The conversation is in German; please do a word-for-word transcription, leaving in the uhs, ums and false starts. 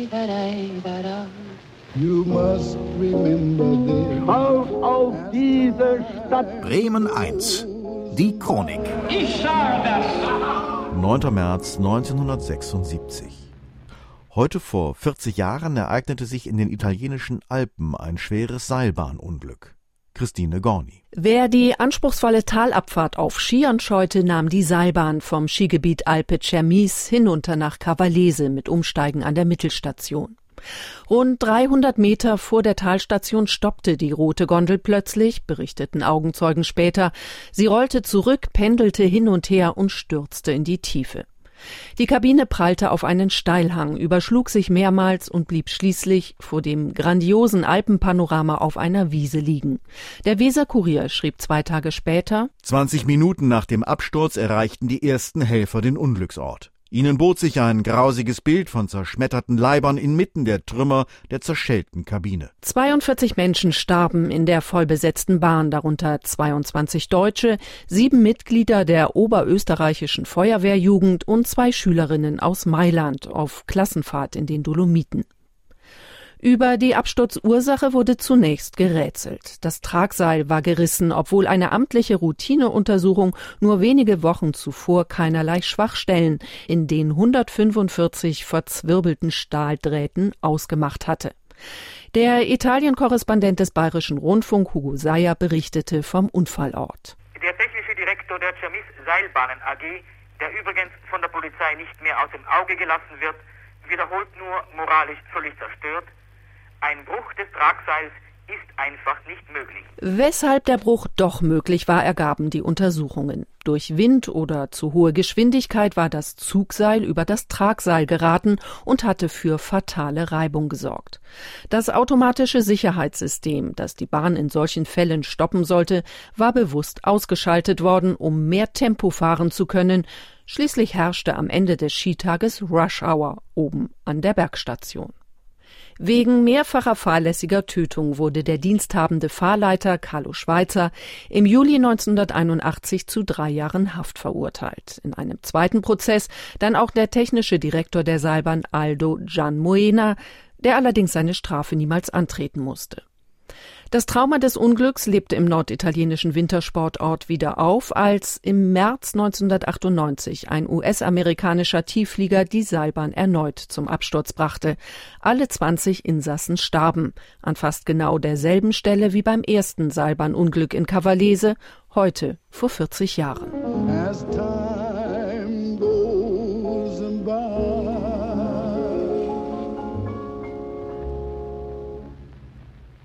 You must remember this. Schaut auf diese Stadt. Bremen eins. Die Chronik. Ich sage das. neunter März neunzehnhundertsechsundsiebzig. Heute vor vierzig Jahren ereignete sich in den italienischen Alpen ein schweres Seilbahnunglück. Christine Gorni. Wer die anspruchsvolle Talabfahrt auf Skiern scheute, nahm die Seilbahn vom Skigebiet Alpe Cermis hinunter nach Cavallese mit Umsteigen an der Mittelstation. Rund dreihundert Meter vor der Talstation stoppte die rote Gondel plötzlich, berichteten Augenzeugen später. Sie rollte zurück, pendelte hin und her und stürzte in die Tiefe. Die Kabine prallte auf einen Steilhang, überschlug sich mehrmals und blieb schließlich vor dem grandiosen Alpenpanorama auf einer Wiese liegen. Der Weser-Kurier schrieb zwei Tage später: zwanzig Minuten nach dem Absturz erreichten die ersten Helfer den Unglücksort. Ihnen bot sich ein grausiges Bild von zerschmetterten Leibern inmitten der Trümmer der zerschellten Kabine. zweiundvierzig Menschen starben in der vollbesetzten Bahn, darunter zweiundzwanzig Deutsche, sieben Mitglieder der oberösterreichischen Feuerwehrjugend und zwei Schülerinnen aus Mailand auf Klassenfahrt in den Dolomiten. Über die Absturzursache wurde zunächst gerätselt. Das Tragseil war gerissen, obwohl eine amtliche Routineuntersuchung nur wenige Wochen zuvor keinerlei Schwachstellen in den hundertfünfundvierzig verzwirbelten Stahldrähten ausgemacht hatte. Der Italien-Korrespondent des Bayerischen Rundfunk, Hugo Seyer, berichtete vom Unfallort. Der technische Direktor der Cermis Seilbahnen A G, der übrigens von der Polizei nicht mehr aus dem Auge gelassen wird, wiederholt nur moralisch völlig zerstört: Ein Bruch des Tragseils ist einfach nicht möglich. Weshalb der Bruch doch möglich war, ergaben die Untersuchungen. Durch Wind oder zu hohe Geschwindigkeit war das Zugseil über das Tragseil geraten und hatte für fatale Reibung gesorgt. Das automatische Sicherheitssystem, das die Bahn in solchen Fällen stoppen sollte, war bewusst ausgeschaltet worden, um mehr Tempo fahren zu können. Schließlich herrschte am Ende des Skitages Rush Hour oben an der Bergstation. Wegen mehrfacher fahrlässiger Tötung wurde der diensthabende Fahrleiter Carlo Schweitzer im Juli neunzehnhunderteinundachtzig zu drei Jahren Haft verurteilt. In einem zweiten Prozess dann auch der technische Direktor der Seilbahn Aldo Gianmoena, der allerdings seine Strafe niemals antreten musste. Das Trauma des Unglücks lebte im norditalienischen Wintersportort wieder auf, als im März neunzehnhundertachtundneunzig ein U S-amerikanischer Tiefflieger die Seilbahn erneut zum Absturz brachte. Alle zwanzig Insassen starben, an fast genau derselben Stelle wie beim ersten Seilbahnunglück in Cavallese, heute vor vierzig Jahren.